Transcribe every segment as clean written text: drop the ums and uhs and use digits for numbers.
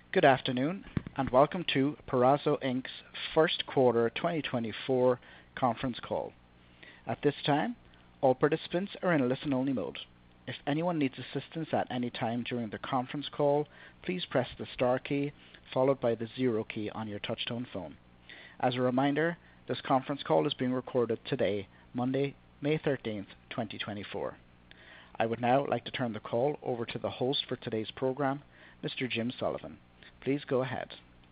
Good afternoon, and welcome to Peraso Inc.'s first quarter 2024 conference call. At this time, all participants are in a listen-only mode. If anyone needs assistance at any time during the conference call, please press the star key followed by the 0 key on your touchtone phone. As a reminder, this conference call is being recorded today, Monday, May 13th, 2024. I would now like to turn the call over to the host for today's program, Mr. Jim Sullivan. Please go ahead.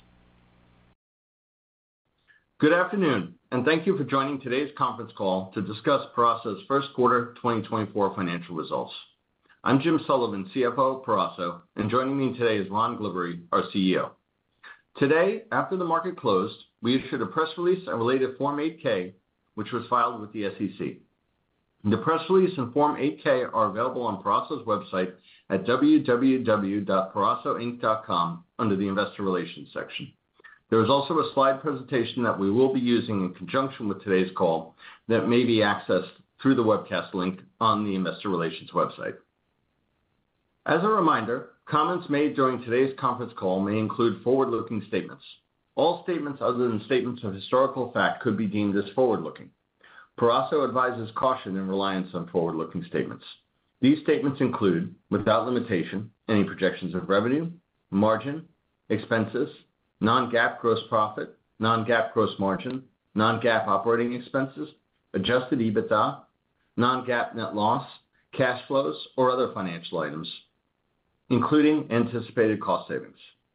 Good afternoon, and thank you for joining today's conference call to discuss Peraso's first quarter 2024 financial results. I'm Jim Sullivan, CFO of Peraso, and joining me today is Ron Glibbery, our CEO. Today, after the market closed, we issued a press release and related Form 8-K, which was filed with the SEC. The press release and Form 8-K are available on Peraso's website at www.perasoinc.com under the Investor Relations section. There is also a slide presentation that we will be using in conjunction with today's call that may be accessed through the webcast link on the Investor Relations website. As a reminder, comments made during today's conference call may include forward-looking statements. All statements other than statements of historical fact could be deemed as forward-looking. Peraso advises caution and reliance on forward-looking statements. These statements include, without limitation, any projections of revenue, margin, expenses, non-GAAP gross profit, non-GAAP gross margin, non-GAAP operating expenses, adjusted EBITDA, non-GAAP net loss, cash flows, or other financial items, including anticipated cost savings.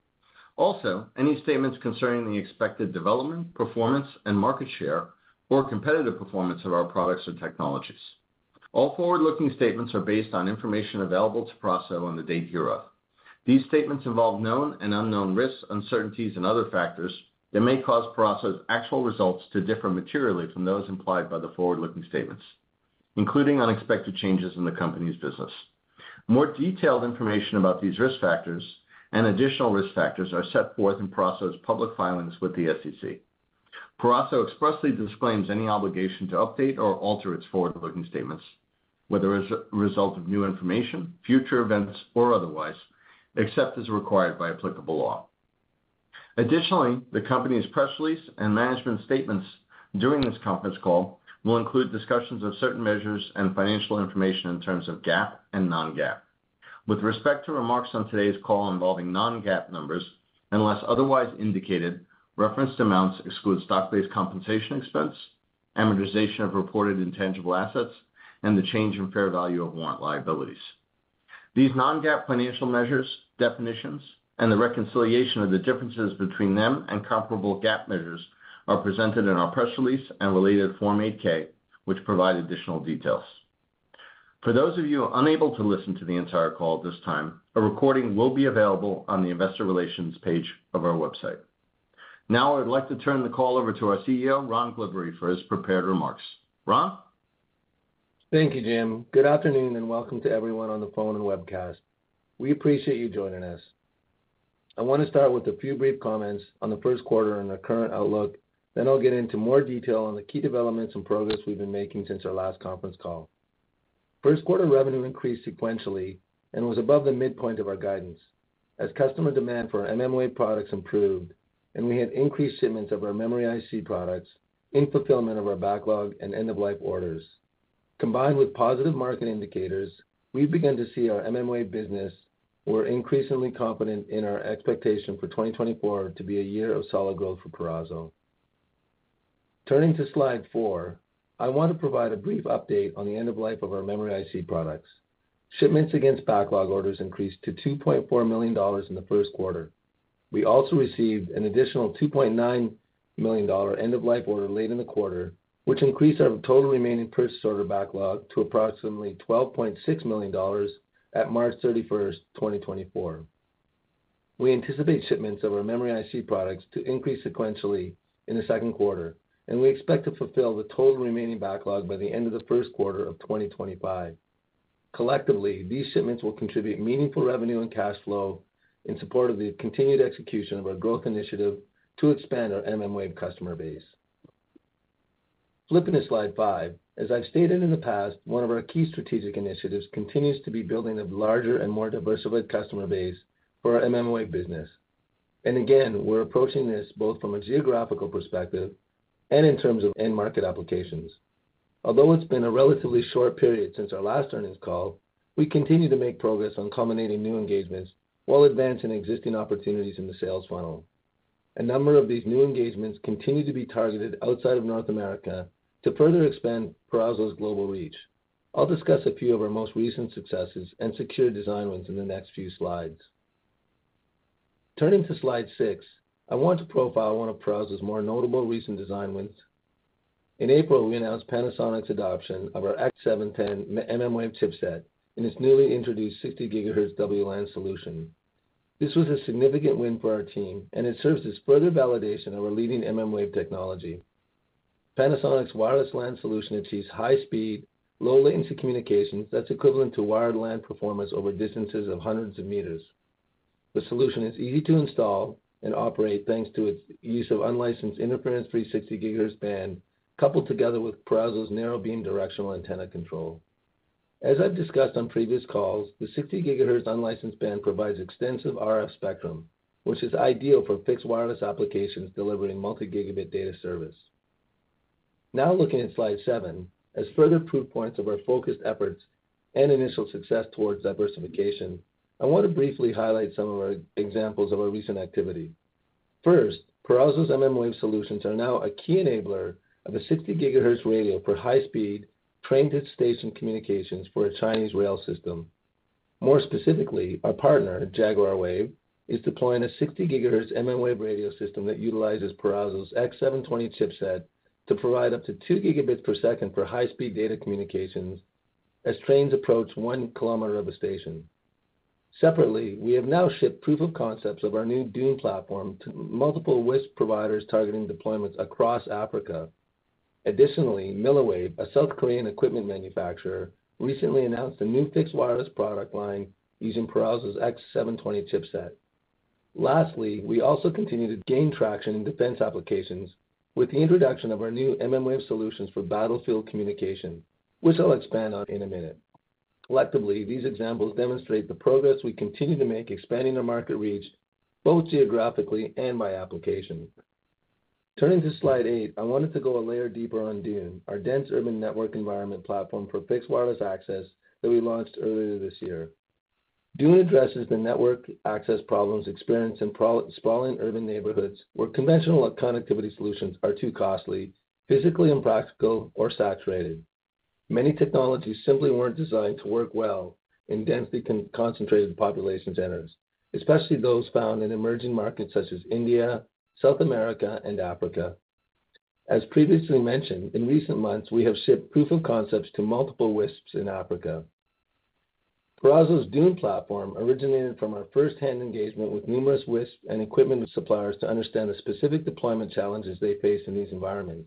Also, any statements concerning the expected development, performance, and market share or competitive performance of our products or technologies. All forward-looking statements are based on information available to Peraso on the date hereof. These statements involve known and unknown risks, uncertainties, and other factors that may cause Peraso's actual results to differ materially from those implied by the forward-looking statements, including unexpected changes in the company's business. More detailed information about these risk factors and additional risk factors are set forth in Peraso's public filings with the SEC. Peraso expressly disclaims any obligation to update or alter its forward-looking statements, whether as a result of new information, future events, or otherwise, except as required by applicable law. Additionally, the company's press release and management statements during this conference call will include discussions of certain measures and financial information in terms of GAAP and non-GAAP. With respect to remarks on today's call involving non-GAAP numbers, unless otherwise indicated, referenced amounts exclude stock-based compensation expense, amortization of reported intangible assets, and the change in fair value of warrant liabilities. These non-GAAP financial measures, definitions, and the reconciliation of the differences between them and comparable GAAP measures are presented in our press release and related Form 8-K, which provide additional details. For those of you unable to listen to the entire call at this time, a recording will be available on the Investor Relations page of our website. Now I would like to turn the call over to our CEO, Ron Glibbery, for his prepared remarks. Ron? Thank you, Jim. Good afternoon, and welcome to everyone on the phone and webcast. We appreciate you joining us. I want to start with a few brief comments on the first quarter and our current outlook. Then I'll get into more detail on the key developments and progress we've been making since our last conference call. First quarter revenue increased sequentially and was above the midpoint of our guidance, as customer demand for our mmWave products improved, and we had increased shipments of our memory IC products in fulfillment of our backlog and end-of-life orders. Combined with positive market indicators, we've begun to see our mmWave business. We're increasingly confident in our expectation for 2024 to be a year of solid growth for Peraso. Turning to slide 4, I want to provide a brief update on the end of life of our memory IC products. Shipments against backlog orders increased to $2.4 million in the first quarter. We also received an additional $2.9 million end-of-life order late in the quarter, which increased our total remaining purchase order backlog to approximately $12.6 million at March 31st, 2024. We anticipate shipments of our memory IC products to increase sequentially in the second quarter, and we expect to fulfill the total remaining backlog by the end of the first quarter of 2025. Collectively, these shipments will contribute meaningful revenue and cash flow in support of the continued execution of our growth initiative to expand our mmWave customer base. Flipping to slide 5, as I've stated in the past, one of our key strategic initiatives continues to be building a larger and more diversified customer base for our mmWave business. And again, we're approaching this both from a geographical perspective and in terms of end market applications. Although it's been a relatively short period since our last earnings call, we continue to make progress on culminating new engagements while advancing existing opportunities in the sales funnel. A number of these new engagements continue to be targeted outside of North America to further expand Peraso's global reach. I'll discuss a few of our most recent successes and secure design wins in the next few slides. Turning to slide 6, I want to profile one of Peraso's more notable recent design wins. In April, we announced Panasonic's adoption of our X710 mmWave chipset in its newly introduced 60 GHz WLAN solution. This was a significant win for our team, and it serves as further validation of our leading mmWave technology. Panasonic's wireless LAN solution achieves high-speed, low-latency communications that's equivalent to wired LAN performance over distances of hundreds of meters. The solution is easy to install and operate thanks to its use of unlicensed interference-free 60 GHz band, coupled together with Peraso's narrow beam directional antenna control. As I've discussed on previous calls, the 60 GHz unlicensed band provides extensive RF spectrum, which is ideal for fixed wireless applications delivering multi-gigabit data service. Now looking at slide 7, as further proof points of our focused efforts and initial success towards diversification, I want to briefly highlight some of our examples of our recent activity. First, Peraso's mmWave solutions are now a key enabler of a 60 GHz radio for high-speed, train-to-station communications for a Chinese rail system. More specifically, our partner, Jaguar Wave, is deploying a 60 GHz mmWave radio system that utilizes Peraso's X720 chipset to provide up to 2 gigabits per second for high-speed data communications as trains approach 1 kilometer of a station. Separately, we have now shipped proof of concepts of our new Dune platform to multiple WISP providers targeting deployments across Africa. Additionally, Milliwave, a South Korean equipment manufacturer, recently announced a new fixed wireless product line using Peraso's X720 chipset. Lastly, we also continue to gain traction in defense applications with the introduction of our new mmWave solutions for battlefield communication, which I'll expand on in a minute. Collectively, these examples demonstrate the progress we continue to make expanding our market reach, both geographically and by application. Turning to slide 8, I wanted to go a layer deeper on Dune, our dense urban network environment platform for fixed wireless access that we launched earlier this year. Dune addresses the network access problems experienced in sprawling urban neighborhoods where conventional connectivity solutions are too costly, physically impractical, or saturated. Many technologies simply weren't designed to work well in densely concentrated population centers, especially those found in emerging markets such as India, South America, and Africa. As previously mentioned, in recent months, we have shipped proof of concepts to multiple WISPs in Africa. Peraso's Dune platform originated from our first-hand engagement with numerous WISP and equipment suppliers to understand the specific deployment challenges they face in these environments.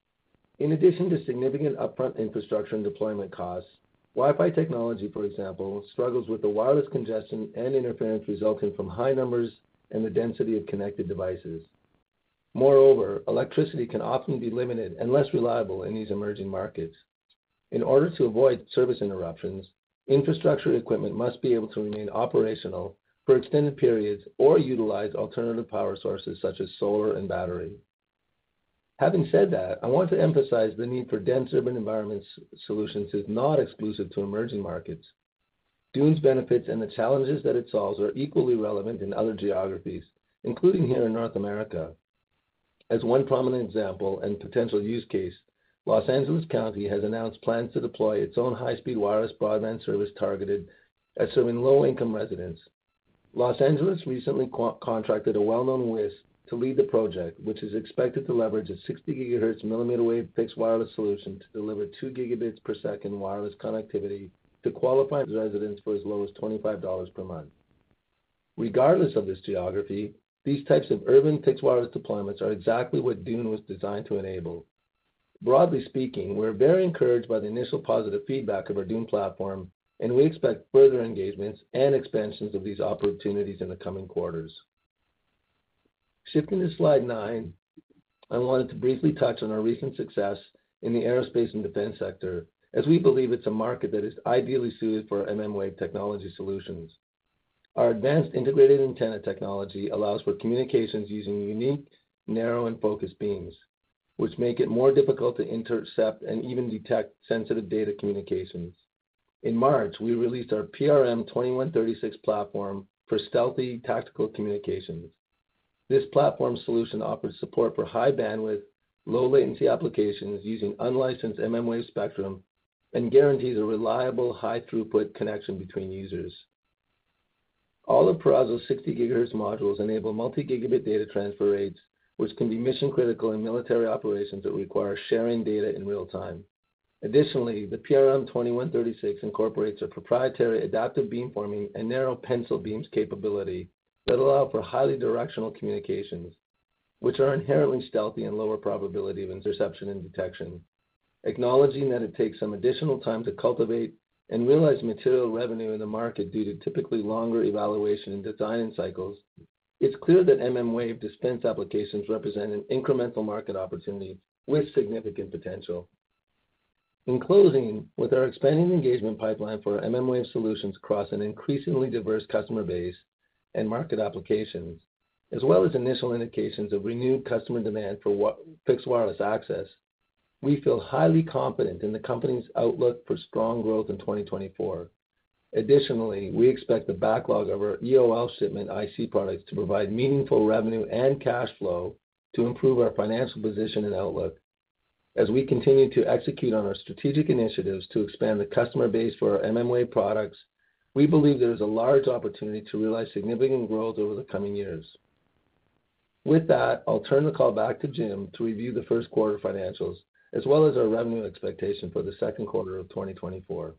In addition to significant upfront infrastructure and deployment costs, Wi-Fi technology, for example, struggles with the wireless congestion and interference resulting from high numbers and the density of connected devices. Moreover, electricity can often be limited and less reliable in these emerging markets. In order to avoid service interruptions, infrastructure equipment must be able to remain operational for extended periods or utilize alternative power sources such as solar and battery. Having said that, I want to emphasize the need for dense urban environment solutions is not exclusive to emerging markets. Dune's benefits and the challenges that it solves are equally relevant in other geographies, including here in North America. As one prominent example and potential use case, Los Angeles County has announced plans to deploy its own high-speed wireless broadband service targeted at serving low-income residents. Los Angeles recently contracted a well-known WISP to lead the project, which is expected to leverage a 60 GHz millimeter wave fixed wireless solution to deliver 2 gigabits per second wireless connectivity to qualified residents for as low as $25 per month. Regardless of this geography, these types of urban fixed wireless deployments are exactly what Dune was designed to enable. Broadly speaking, we're very encouraged by the initial positive feedback of our Dune platform, and we expect further engagements and expansions of these opportunities in the coming quarters. Shifting to slide 9, I wanted to briefly touch on our recent success in the aerospace and defense sector, as we believe it's a market that is ideally suited for mmWave technology solutions. Our advanced integrated antenna technology allows for communications using unique, narrow, and focused beams, which make it more difficult to intercept and even detect sensitive data communications. In March, we released our PRM2136 platform for stealthy tactical communications. This platform solution offers support for high bandwidth, low latency applications using unlicensed mmWave spectrum and guarantees a reliable, high throughput connection between users. All of Peraso's 60 GHz modules enable multi-gigabit data transfer rates, which can be mission critical in military operations that require sharing data in real time. Additionally, the PRM2136 incorporates a proprietary adaptive beamforming and narrow pencil beams capability that allow for highly directional communications, which are inherently stealthy and lower probability of interception and detection. Acknowledging that it takes some additional time to cultivate and realize material revenue in the market due to typically longer evaluation and design cycles, it's clear that mmWave dispense applications represent an incremental market opportunity with significant potential. In closing, with our expanding engagement pipeline for mmWave solutions across an increasingly diverse customer base and market applications, as well as initial indications of renewed customer demand for fixed wireless access, we feel highly confident in the company's outlook for strong growth in 2024. Additionally, we expect the backlog of our EOL shipment IC products to provide meaningful revenue and cash flow to improve our financial position and outlook. As we continue to execute on our strategic initiatives to expand the customer base for our mmWave products, we believe there is a large opportunity to realize significant growth over the coming years. With that, I'll turn the call back to Jim to review the first quarter financials, as well as our revenue expectation for the second quarter of 2024.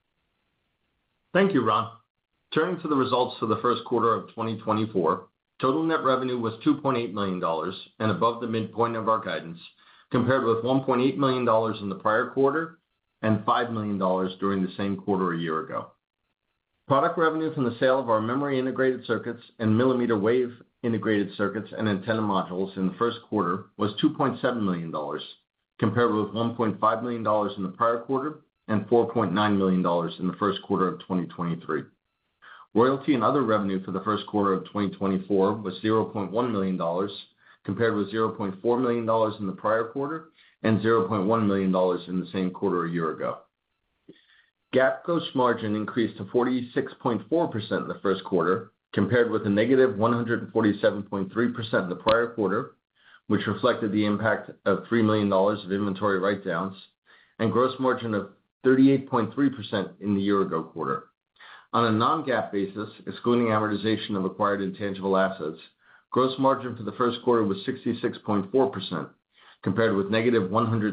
Thank you, Ron. Turning to the results for the first quarter of 2024, total net revenue was $2.8 million and above the midpoint of our guidance, compared with $1.8 million in the prior quarter and $5 million during the same quarter a year ago. Product revenue from the sale of our memory integrated circuits and millimeter wave integrated circuits and antenna modules in the first quarter was $2.7 million, compared with $1.5 million in the prior quarter and $4.9 million in the first quarter of 2023. Royalty and other revenue for the first quarter of 2024 was $0.1 million, compared with $0.4 million in the prior quarter and $0.1 million in the same quarter a year ago. GAAP gross margin increased to 46.4% in the first quarter, compared with a negative 147.3% in the prior quarter, which reflected the impact of $3 million of inventory write-downs, and gross margin of 38.3% in the year-ago quarter. On a non-GAAP basis, excluding amortization of acquired intangible assets, gross margin for the first quarter was 66.4%, compared with negative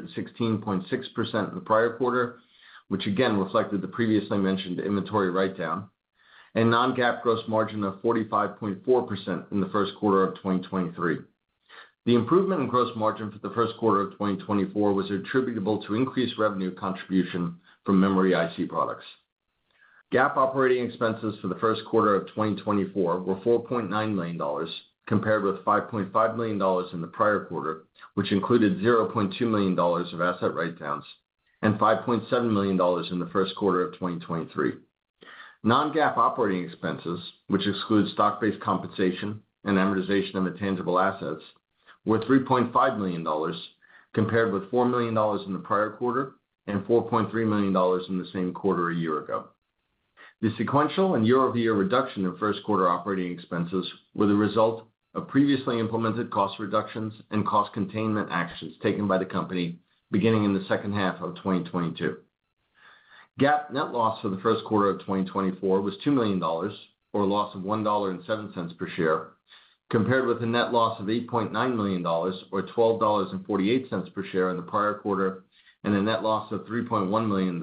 116.6% in the prior quarter, which again reflected the previously mentioned inventory write-down, and non-GAAP gross margin of 45.4% in the first quarter of 2023. The improvement in gross margin for the first quarter of 2024 was attributable to increased revenue contribution from memory IC products. GAAP operating expenses for the first quarter of 2024 were $4.9 million, compared with $5.5 million in the prior quarter, which included $0.2 million of asset write-downs, and $5.7 million in the first quarter of 2023. Non-GAAP operating expenses, which excludes stock-based compensation and amortization of intangible assets, were $3.5 million, compared with $4 million in the prior quarter and $4.3 million in the same quarter a year ago. The sequential and year-over-year reduction in first quarter operating expenses were the result of previously implemented cost reductions and cost containment actions taken by the company beginning in the second half of 2022. GAAP net loss for the first quarter of 2024 was $2 million, or a loss of $1.07 per share, compared with a net loss of $8.9 million, or $12.48 per share in the prior quarter, and a net loss of $3.1 million,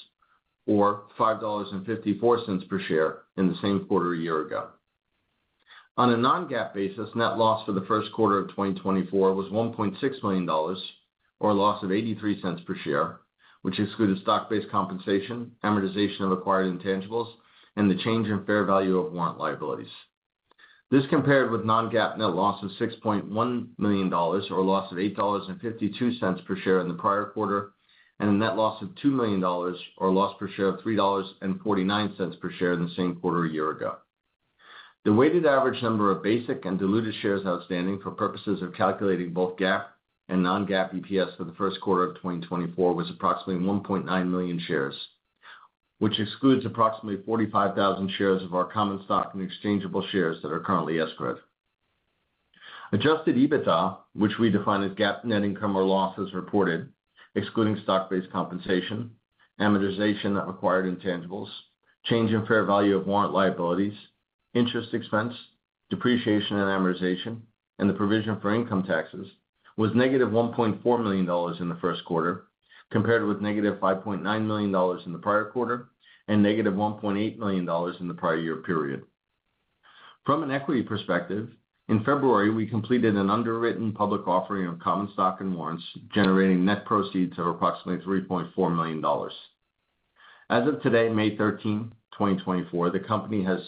or $5.54 per share in the same quarter a year ago. On a non-GAAP basis, net loss for the first quarter of 2024 was $1.6 million, or a loss of 83 cents per share, which excluded stock-based compensation, amortization of acquired intangibles, and the change in fair value of warrant liabilities. This compared with non-GAAP net loss of $6.1 million, or a loss of $8.52 per share in the prior quarter, and a net loss of $2 million, or a loss per share of $3.49 per share in the same quarter a year ago. The weighted average number of basic and diluted shares outstanding for purposes of calculating both GAAP and non-GAAP EPS for the first quarter of 2024 was approximately 1.9 million shares, which excludes approximately 45,000 shares of our common stock and exchangeable shares that are currently escrowed. Adjusted EBITDA, which we define as GAAP net income or loss as reported, excluding stock-based compensation, amortization of acquired intangibles, change in fair value of warrant liabilities, interest expense, depreciation and amortization, and the provision for income taxes, was negative $1.4 million in the first quarter, compared with negative $5.9 million in the prior quarter and negative $1.8 million in the prior year period. From an equity perspective, in February, we completed an underwritten public offering of common stock and warrants, generating net proceeds of approximately $3.4 million. As of today, May 13, 2024, the company has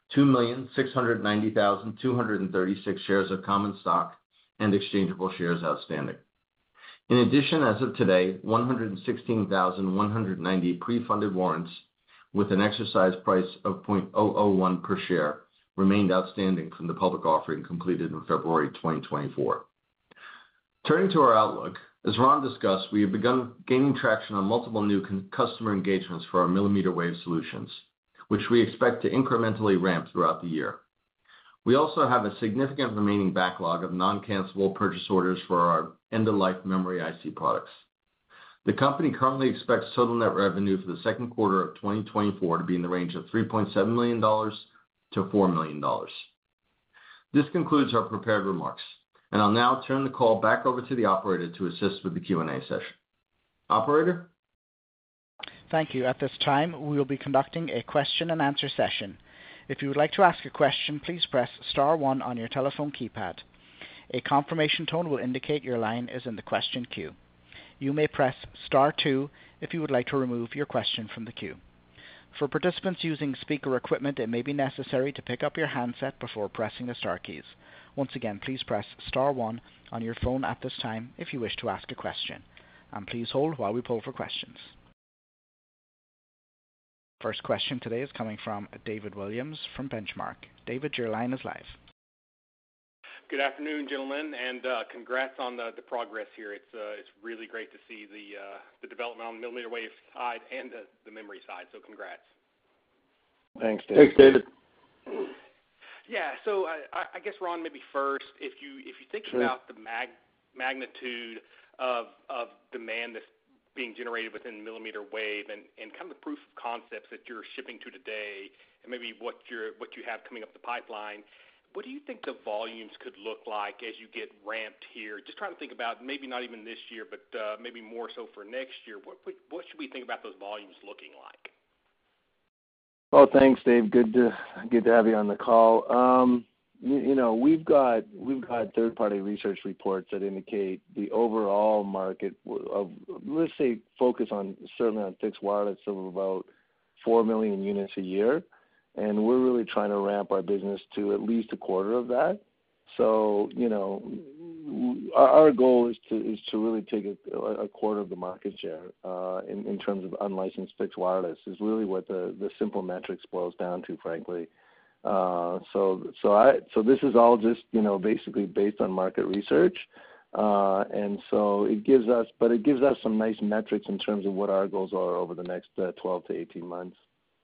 2,690,236 shares of common stock and exchangeable shares outstanding. In addition, as of today, 116,190 pre-funded warrants with an exercise price of $0.001 per share remained outstanding from the public offering completed in February 2024. Turning to our outlook, as Ron discussed, we have begun gaining traction on multiple new customer engagements for our millimeter wave solutions, which we expect to incrementally ramp throughout the year. We also have a significant remaining backlog of non-cancelable purchase orders for our end-of-life memory IC products. The company currently expects total net revenue for the second quarter of 2024 to be in the range of $3.7 million to $4 million. This concludes our prepared remarks, and I'll now turn the call back over to the operator to assist with the Q&A session. Operator? Thank you. At this time, we will be conducting a question-and-answer session. If you would like to ask a question, please press star one on your telephone keypad. A confirmation tone will indicate your line is in the question queue. You may press star two if you would like to remove your question from the queue. For participants using speaker equipment, it may be necessary to pick up your handset before pressing the star keys. Once again, please press star one on your phone at this time if you wish to ask a question. And please hold while we pull for questions. First question today is coming from David Williams from Benchmark. David, your line is live. Good afternoon, gentlemen, and congrats on the progress here. It's really great to see the development on the millimeter wave side and the memory side. So congrats. Thanks, David. Thanks, David. Yeah. So I guess, Ron, maybe first, if you think about the magnitude of demand that's being generated within millimeter wave and kind of the proof of concepts that you're shipping to today, and maybe what you have coming up the pipeline, what do you think the volumes could look like as you get ramped here? Just trying to think about maybe not even this year, but maybe more so for next year. What should we think about those volumes looking like? Well, thanks, Dave. Good to have you on the call. We've got third-party research reports that indicate the overall market of, let's say, focus on certainly on fixed wireless of about 4 million units a year, and we're really trying to ramp our business to at least a quarter of that. So, our goal is to really take a quarter of the market share in terms of unlicensed fixed wireless is really what the simple metrics boils down to, frankly. So this is all just basically based on market research, and so it gives us some nice metrics in terms of what our goals are over the next 12 to 18 months.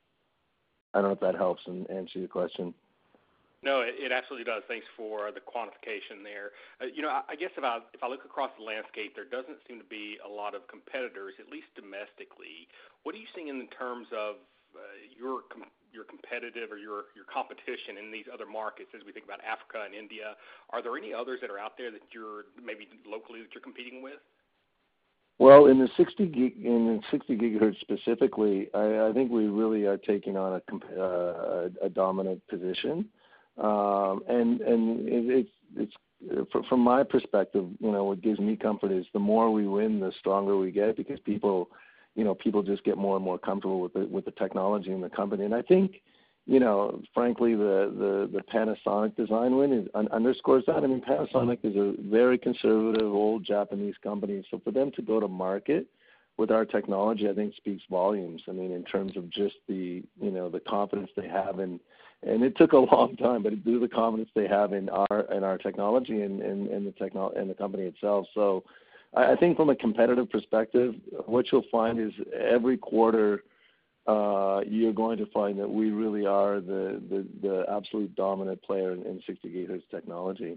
I don't know if that helps and answer your question. No, it absolutely does. Thanks for the quantification there. I guess if I look across the landscape, there doesn't seem to be a lot of competitors, at least domestically. What are you seeing in terms of your competitive or your competition in these other markets as we think about Africa and India? Are there any others that are out there that you're maybe locally that you're competing with? Well, in the 60 gigahertz specifically, I think we really are taking on a dominant position, and it's from my perspective, what gives me comfort is the more we win, the stronger we get because people just get more and more comfortable with the technology in the company, and I think, frankly, the Panasonic design win underscores that. I mean, Panasonic is a very conservative, old Japanese company. So for them to go to market with our technology, I think speaks volumes. I mean, in terms of just the confidence they have in And it took a long time, but due to the confidence they have in our technology and the company itself. So I think from a competitive perspective, what you'll find is every quarter you're going to find that we really are the absolute dominant player in 60 gigahertz technology.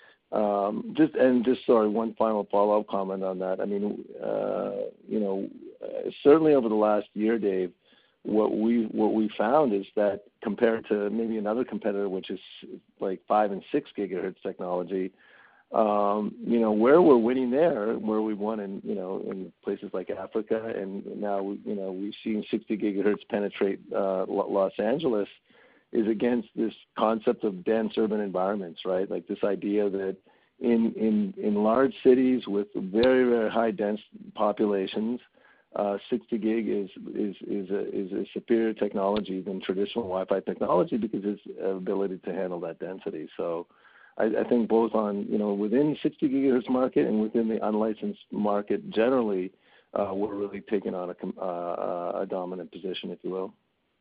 Sorry, one final follow-up comment on that. I mean, certainly over the last year, Dave, what we found is that compared to maybe another competitor, which is like 5 and 6 gigahertz technology, where we're winning there, where we won in places like Africa, and now we've seen 60 gigahertz penetrate Los Angeles, is against this concept of dense urban environments, right? Like this idea that in large cities with very, very high dense populations, 60 gig is a superior technology than traditional Wi-Fi technology because it's ability to handle that density. So I think both on within the 60 gigahertz market and within the unlicensed market generally, we're really taking on a dominant position, if you will.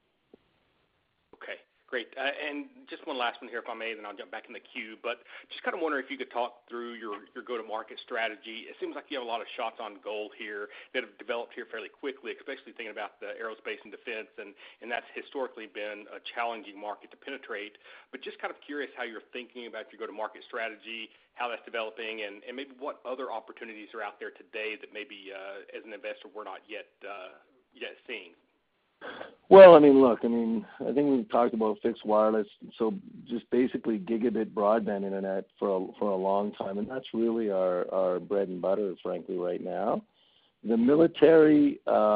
Great. And just one last one here, if I may, then I'll jump back in the queue. But just kind of wondering if you could talk through your go-to-market strategy. It seems like you have a lot of shots on goal here that have developed here fairly quickly, especially thinking about the aerospace and defense, and that's historically been a challenging market to penetrate. But just kind of curious how you're thinking about your go-to-market strategy, how that's developing, and maybe what other opportunities are out there today that maybe as an investor we're not yet seeing. Well, I think we've talked about fixed wireless, so just basically gigabit broadband internet for a long time, and that's really our bread and butter, frankly, right now. The military,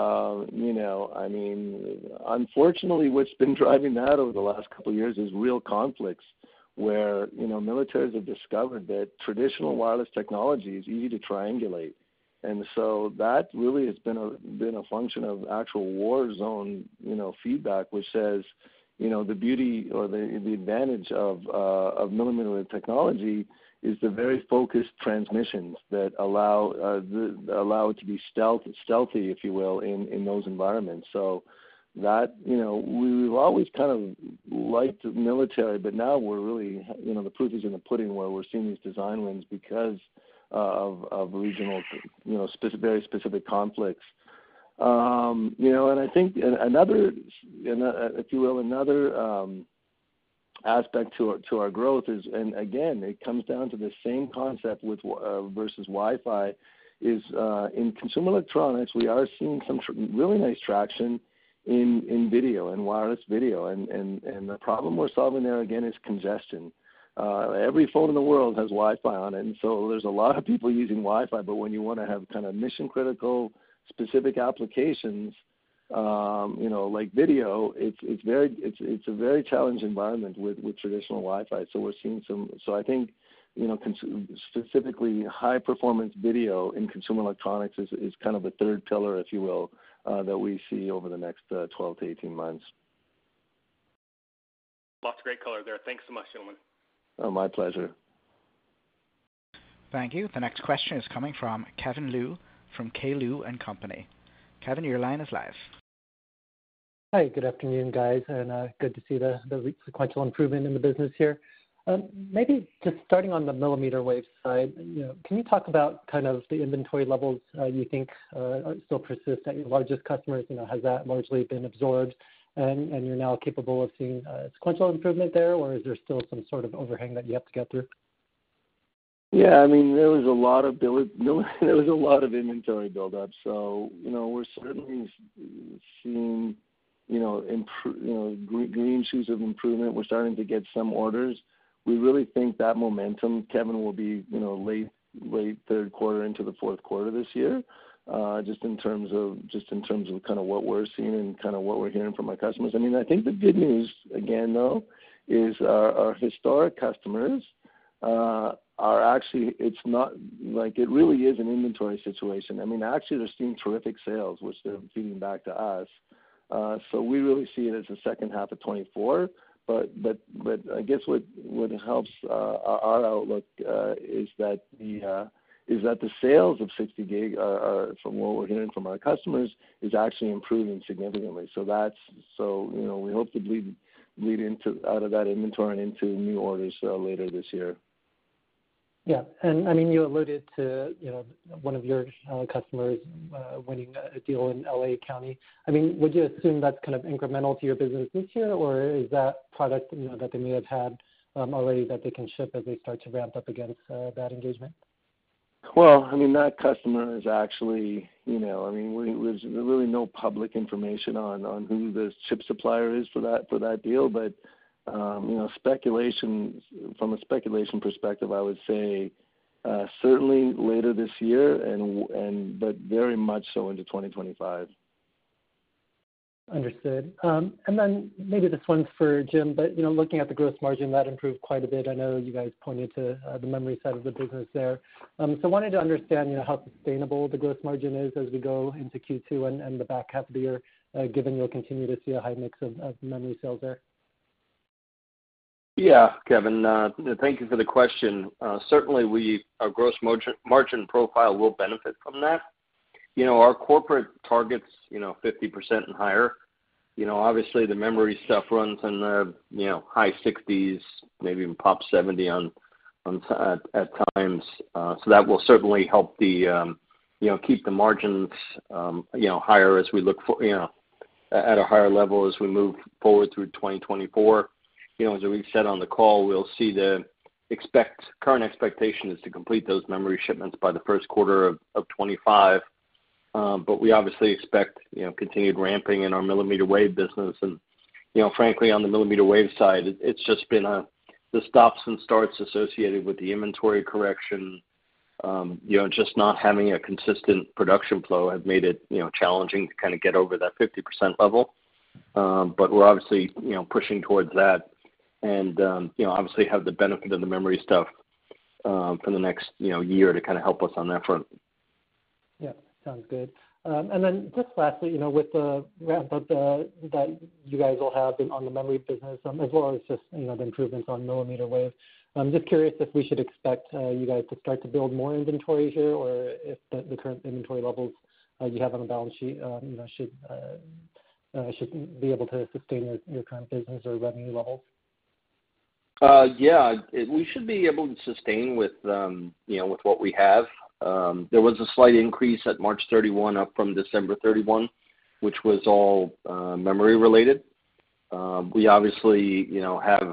unfortunately, what's been driving that over the last couple of years is real conflicts where, militaries have discovered that traditional wireless technology is easy to triangulate. And so that really has been a function of actual war zone, feedback, which says, the beauty or the advantage of millimeter wave technology is the very focused transmissions that allow it to be stealthy, if you will, in those environments. So that, we've always kind of liked the military, but now we're really, the proof is in the pudding where we're seeing these design wins because of regional, very specific conflicts. And I think another aspect to our growth is, and again, it comes down to the same concept with versus Wi-Fi, is in consumer electronics, we are seeing some really nice traction in video and wireless video, and the problem we're solving there again is congestion. Every phone in the world has Wi-Fi on it, and so there's a lot of people using Wi-Fi. But when you want to have kind of mission-critical, specific applications, like video, it's a very challenging environment with traditional Wi-Fi. So we're seeing some. So I think, specifically high-performance video in consumer electronics is kind of the third pillar, if you will, that we see over the next 12 to 18 months. Lots of great color there. Thanks so much, gentlemen. Oh, my pleasure. Thank you. The next question is coming from Kevin Liu from K. Liu & Company. Kevin, your line is live. Hi, good afternoon, guys, and good to see the sequential improvement in the business here. Maybe just starting on the millimeter wave side, can you talk about kind of the inventory levels you think still persist at your largest customers? Has that largely been absorbed? And you're now capable of seeing sequential improvement there, or is there still some sort of overhang that you have to get through? Yeah, there was a lot of inventory buildup. So we're certainly seeing green shoots of improvement. We're starting to get some orders. We really think that momentum, Kevin, will be late third quarter into the fourth quarter this year. Just in terms of kind of what we're seeing and kind of what we're hearing from our customers. I think the good news again though is our historic customers are actually, it's not like it really is an inventory situation. Actually they're seeing terrific sales, which they're feeding back to us. So we really see it as the second half of 24. But I guess what helps our outlook is that the sales of 60 gig are, from what we're hearing from our customers, is actually improving significantly. So we hope to lead into out of that inventory and into new orders later this year. Yeah. And I mean, you alluded to, one of your customers winning a deal in LA County. I mean, would you assume that's kind of incremental to your business this year, or is that product, that they may have had already that they can ship as they start to ramp up against that engagement? Well, I mean, that customer is actually, there's really no public information on who the chip supplier is for that deal, but speculation from a speculation perspective, I would say certainly later this year, but very much so into 2025. Understood. And then maybe this one's for Jim, but looking at the gross margin, that improved quite a bit. I know you guys pointed to the memory side of the business there. So I wanted to understand, how sustainable the gross margin is as we go into Q2 and the back half of the year, given you'll continue to see a high mix of memory sales there. Yeah, Kevin, thank you for the question. Certainly our gross margin profile will benefit from that. Our corporate targets, 50% and higher. Obviously the memory stuff runs in the, high 60s, maybe even pop 70 at times. So that will certainly help the, keep the margins, higher as we look for, at a higher level as we move forward through 2024. As we said on the call, we'll see current expectation is to complete those memory shipments by the first quarter of 25. But we obviously expect, continued ramping in our millimeter wave business. And, frankly, on the millimeter wave side, it's just been the stops and starts associated with the inventory correction, just not having a consistent production flow have made it, challenging to kind of get over that 50% level. But we're obviously, pushing towards that and, obviously have the benefit of the memory stuff for the next, year to kind of help us on that front. Yeah, sounds good. And then just lastly, with the ramp up that you guys will have on the memory business, as well as just, the improvements on millimeter wave, I'm just curious if we should expect you guys to start to build more inventory here, or if the current inventory levels you have on the balance sheet, should be able to sustain your current business or revenue levels. We should be able to sustain with with what we have. There was a slight increase at March 31 up from December 31, which was all memory related. We obviously, have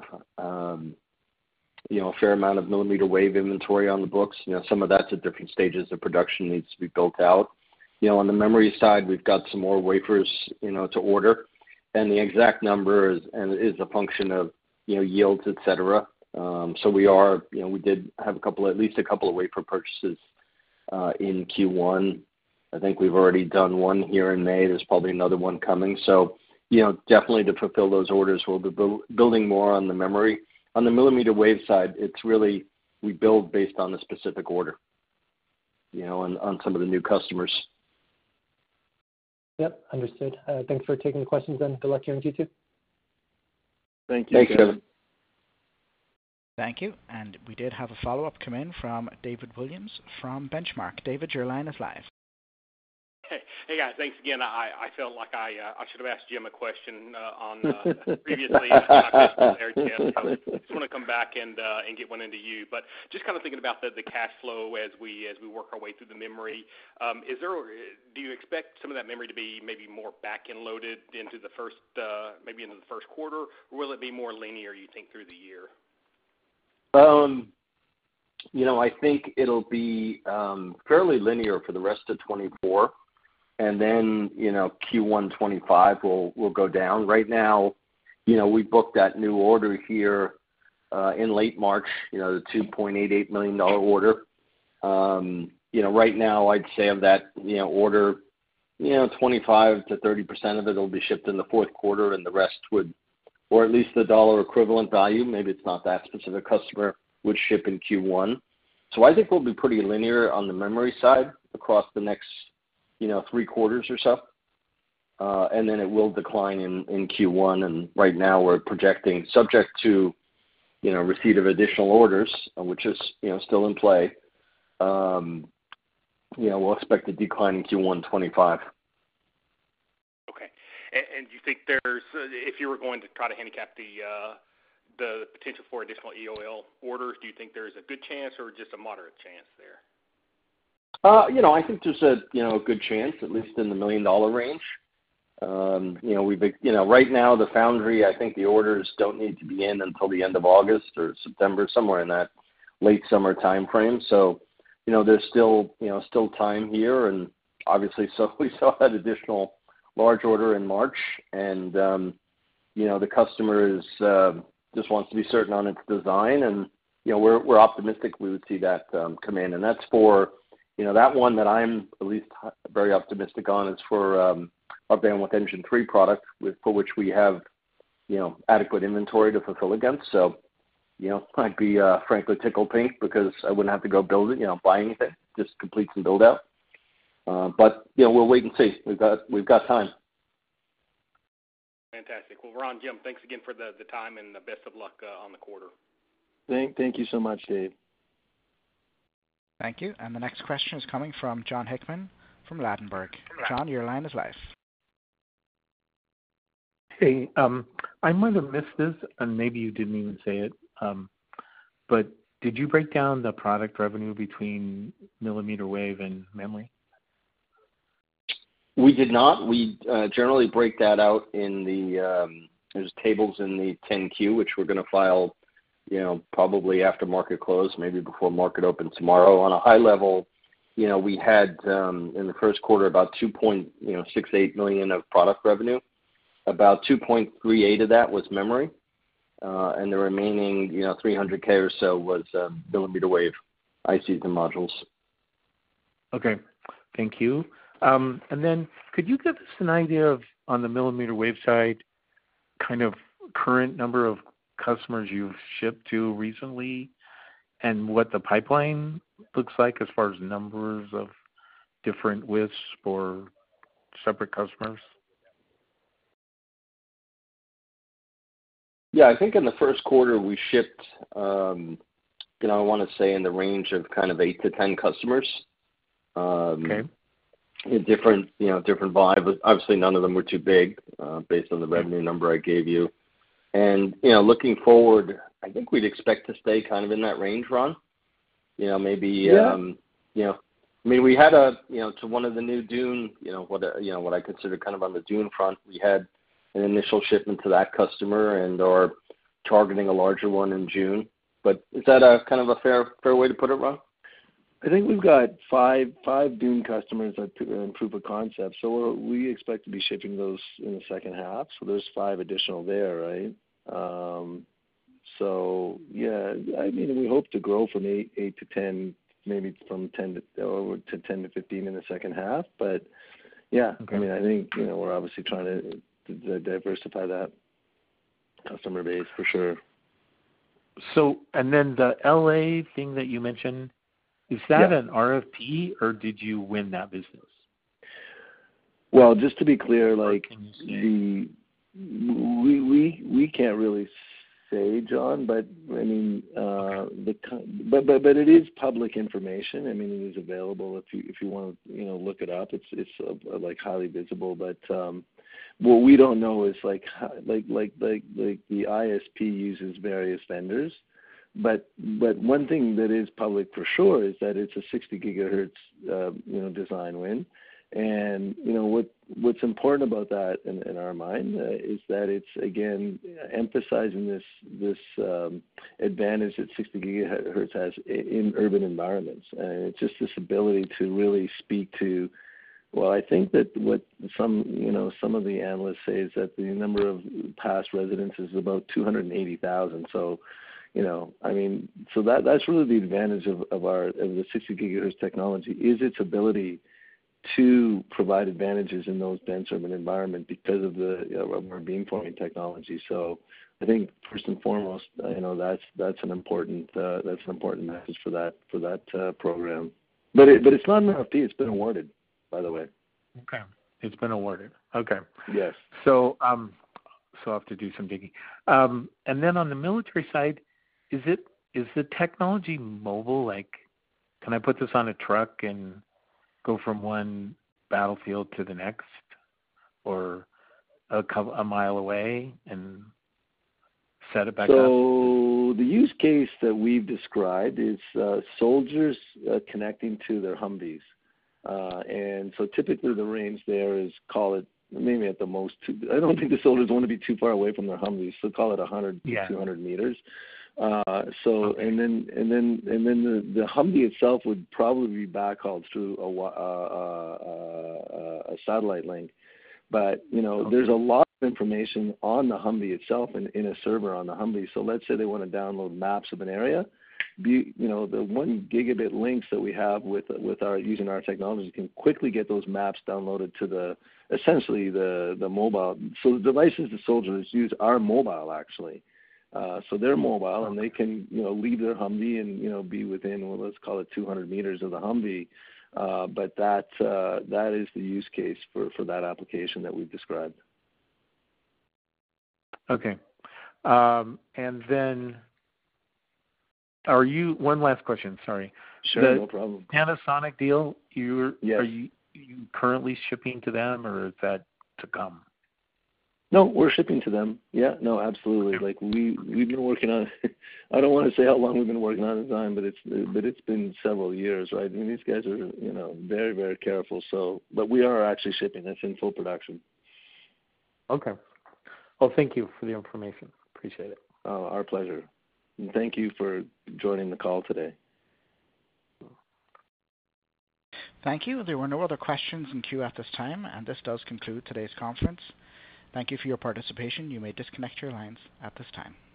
a fair amount of millimeter wave inventory on the books. Some of that's at different stages of production needs to be built out. On the memory side, we've got some more wafers, to order, and the exact number is a function of yields, et cetera. So we did have at least a couple of wafer purchases in Q1. I think we've already done one here in May. There's probably another one coming. So, definitely to fulfill those orders, we'll be building more on the memory. On the millimeter wave side, it's really we build based on the specific order, on some of the new customers. Yep, understood. Thanks for taking the questions, and good luck here in Q2. Thank you. Thanks, Kevin. Thank you. And we did have a follow-up come in from David Williams from Benchmark. David, your line is live. Hey guys, thanks again. I felt like I should have asked Jim a question previously. I missed there, Jim. So I just want to come back and get one into you. But just kind of thinking about the cash flow as we work our way through the memory, do you expect some of that memory to be maybe more back-end loaded into the first quarter, or will it be more linear, you think, through the year? I think it'll be fairly linear for the rest of 24. And then, Q1 25 will go down. Right now, we booked that new order here in late March, the $2.88 million order. Right now I'd say of that, order, 25 to 30% of it will be shipped in the fourth quarter, and the rest would, or at least the dollar equivalent value, maybe it's not that specific customer, would ship in Q1. So I think we'll be pretty linear on the memory side across the next 3 quarters or so. And then it will decline in Q1. And right now we're projecting, subject to, receipt of additional orders, which is, still in play. We'll expect a decline in Q1 25. Okay. And do you think there's, if you were going to try to handicap the potential for additional EOL orders, do you think there's a good chance or just a moderate chance there? I think there's a good chance, at least in the $1 million range. Right now the foundry, I think the orders don't need to be in until the end of August or September, somewhere in that late summer time frame. So, there's still time here, and obviously, so we saw that additional large order in March, and the customer is just wants to be certain on its design, and we're optimistic we would see that come in, and that's for that one that I'm at least very optimistic on is for our Bandwidth Engine 3 product, for which we have adequate inventory to fulfill against. So I'd be frankly tickled pink because I wouldn't have to go build it, buy anything, just complete some build out. But we'll wait and see. We've got time. Fantastic. Well, Ron, Jim, thanks again for the time, and best of luck on the quarter. Thank you so much, Dave. Thank you. And the next question is coming from John Hickman from Ladenburg. John, your line is live. Hey, I might have missed this, and maybe you didn't even say it, but did you break down the product revenue between millimeter wave and memory? We did not. We generally break that out in there's tables in the 10Q, which we're going to file, probably after market close, maybe before market open tomorrow. On a high level, we had in the first quarter about $2.68 million of product revenue. About 2.38 of that was memory, and the remaining, $300K or so was millimeter wave ICs and modules. Okay, thank you. And then could you give us an idea of, on the millimeter wave side, kind of current number of customers you've shipped to recently and what the pipeline looks like as far as numbers of different WISP or separate customers? Yeah, I think in the first quarter we shipped, I want to say in the range of kind of 8 to 10 customers. Okay. Different volume, but obviously none of them were too big, based on the revenue number I gave you. And, looking forward, I think we'd expect to stay kind of in that range, Ron. Maybe, we had to one of the new Dune, what I consider kind of on the Dune front, we had an initial shipment to that customer and are targeting a larger one in June. But is that a kind of a fair way to put it, Ron? I think we've got five Dune customers that in proof of concept. So we expect to be shipping those in the second half. So there's 5 additional there, right? So yeah, we hope to grow from 8 to 10, maybe from 10 to 10 to 15 in the second half. But yeah, okay. I think we're obviously trying to diversify that customer base for sure. So, and then the LA thing that you mentioned, is that an RFP or did you win that business? Well, just to be clear, like we can't really say, John, but but it is public information. It is available if you want to look it up. It's like highly visible. But what we don't know is like the ISP uses various vendors. But one thing that is public for sure is that it's a 60 gigahertz design win, and what's important about that in our mind is that it's again emphasizing this advantage that 60 gigahertz has in urban environments, and it's just this ability to really speak to. Well, I think that what some of the analysts say is that the number of past residents is about 280,000. So. So that's really the advantage of the 60 gigahertz technology is its ability to provide advantages in those dense urban environments because of our beamforming technology. So I think first and foremost, that's an important message for that program. But it's not an RFP. It's been awarded, by the way. Okay, it's been awarded. Okay. Yes. So so I'll have to do some digging. And then on the military side. Is the technology mobile? Like, can I put this on a truck and go from one battlefield to the next? Or a mile away and set it back up? So the use case that we've described is soldiers connecting to their Humvees. And so typically the range there is, call it maybe at the most, I don't think the soldiers want to be too far away from their Humvees, so call it 100 to 200 meters. Okay. and then the Humvee itself would probably be backhauled through a satellite link. But, there's a lot of information on the Humvee itself in a server on the Humvee. So let's say they want to download maps of an area. The 1 gigabit links that we have with using our technology can quickly get those maps downloaded to essentially the mobile. So the devices the soldiers use are mobile, actually. So they're mobile, and they can, leave their Humvee and, be within, well, let's call it 200 meters of the Humvee. But that is the use case for that application that we've described. Okay. And then one last question, sorry. Sure, no problem. Panasonic deal, Yes. Are you currently shipping to them, or is that to come? No, we're shipping to them. Yeah, no, absolutely. Like we've been working on. I don't want to say how long we've been working on design, but it's been several years, right? I mean, these guys are very, very careful. So, but we are actually shipping. It's in full production. Okay. Well, thank you for the information. Appreciate it. Our pleasure. And thank you for joining the call today. Thank you. There were no other questions in queue at this time, and this does conclude today's conference. Thank you for your participation. You may disconnect your lines at this time.